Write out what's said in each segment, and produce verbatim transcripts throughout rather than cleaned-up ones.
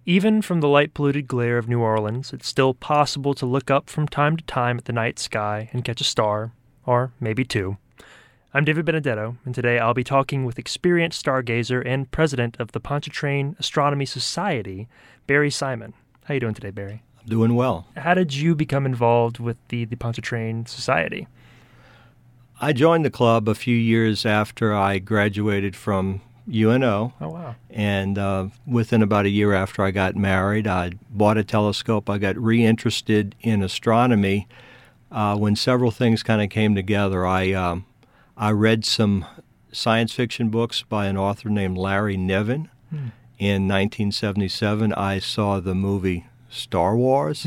Even from the light-polluted glare of New Orleans, it's still possible to look up from time to time at the night sky and catch a star, or maybe two. I'm David Benedetto, and today I'll be talking with experienced stargazer and president of the Pontchartrain Astronomy Society, Barry Simon. How you doing today, Barry? I'm doing well. How did you become involved with the, the Pontchartrain Society? I joined the club a few years after I graduated from U N O. Oh, wow. And uh, within about a year after I got married, I bought a telescope. I got reinterested in astronomy uh, when several things kind of came together. I um, I read some science fiction books by an author named Larry Niven. Hmm. In nineteen seventy-seven, I saw the movie Star Wars.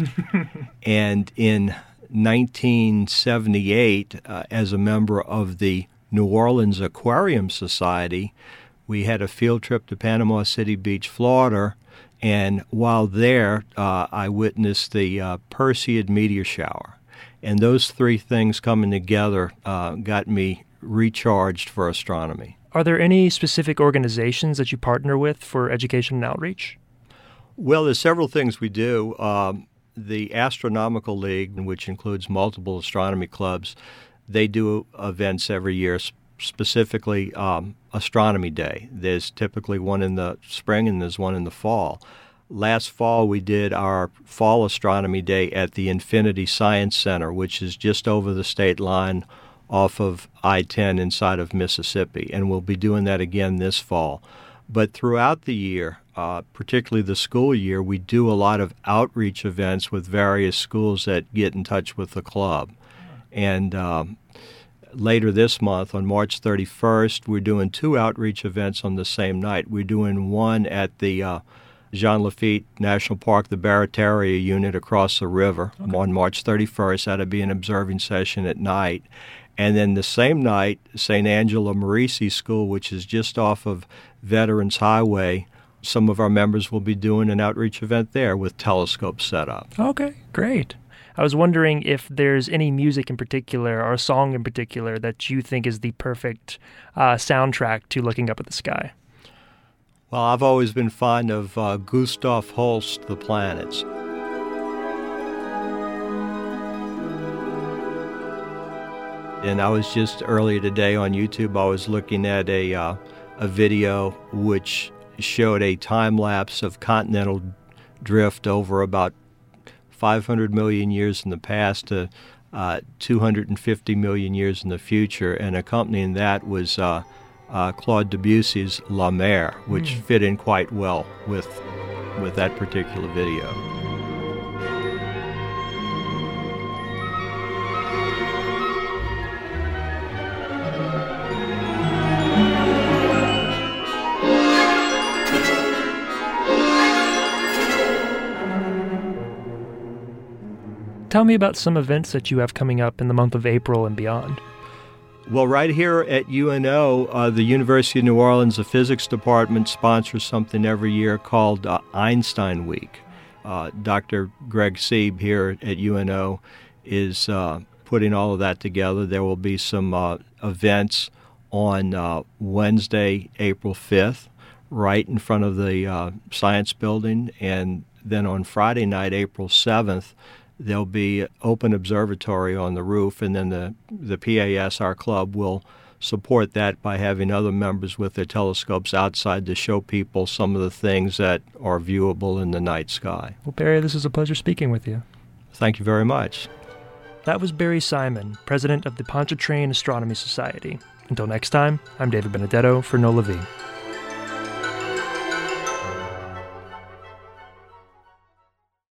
And in nineteen seventy-eight, uh, as a member of the New Orleans Aquarium Society, we had a field trip to Panama City Beach, Florida, and while there, uh, I witnessed the uh, Perseid meteor shower. And those three things coming together uh, got me recharged for astronomy. Are there any specific organizations that you partner with for education and outreach? Well, there's several things we do. Um, the Astronomical League, which includes multiple astronomy clubs, they do events every year, specifically um, Astronomy Day. There's typically one in the spring and there's one in the fall. Last fall, we did our Fall Astronomy Day at the Infinity Science Center, which is just over the state line off of I ten inside of Mississippi, and we'll be doing that again this fall. But throughout the year, uh, particularly the school year, we do a lot of outreach events with various schools that get in touch with the club. And um, later this month, on March thirty-first, we're doing two outreach events on the same night. We're doing one at the uh, Jean Lafitte National Park, the Barataria unit across the river, okay, on March thirty-first. That'll be an observing session at night. And then the same night, Saint Angela Merisi School, which is just off of Veterans Highway, some of our members will be doing an outreach event there with telescopes set up. Okay, great. I was wondering if there's any music in particular or a song in particular that you think is the perfect uh, soundtrack to looking up at the sky. Well, I've always been fond of uh, Gustav Holst, The Planets. And I was just earlier today on YouTube, I was looking at a uh, a video which showed a time lapse of continental drift over about five hundred million years in the past to uh, two hundred fifty million years in the future, and accompanying that was uh, uh, Claude Debussy's La Mer, which mm. fit in quite well with with that particular video. Tell me about some events that you have coming up in the month of April and beyond. Well, right here at U N O, uh, the University of New Orleans, the physics department sponsors something every year called uh, Einstein Week. Uh, Doctor Greg Sieb here at U N O is uh, putting all of that together. There will be some uh, events on uh, Wednesday, April fifth, right in front of the uh, Science Building, and then on Friday night, April seventh, there'll be open observatory on the roof, and then the, the P A S, our club, will support that by having other members with their telescopes outside to show people some of the things that are viewable in the night sky. Well, Barry, this is a pleasure speaking with you. Thank you very much. That was Barry Simon, president of the Pontchartrain Astronomy Society. Until next time, I'm David Benedetto for NOLA V.